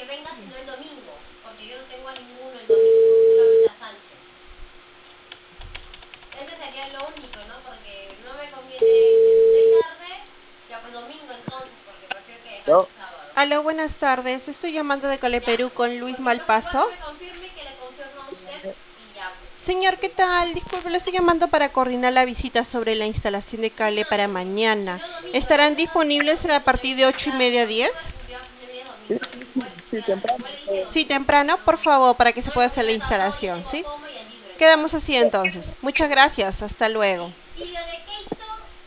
que venga sino el domingo, porque yo no tengo a ninguno el domingo, solamente a Sánchez. Ese sería lo único, ¿no? Porque no me conviene que esté tarde, ya pues domingo entonces, porque prefiero que dejar ¿No? el sábado. Aló, buenas tardes. Estoy llamando de Cole Perú con Luis Malpaso. Me confirme que le confirmo a usted y ya pues. Señor, ¿qué tal? Disculpe, le estoy llamando para coordinar la visita sobre la instalación de cable para mañana. ¿Estarán disponibles a partir de 8:30 a 10? Sí, sí, sí, sí, temprano. Sí, temprano, por favor, para que se pueda hacer la instalación, ¿sí? Quedamos así entonces. Muchas gracias. Hasta luego. ¿Y lo de qué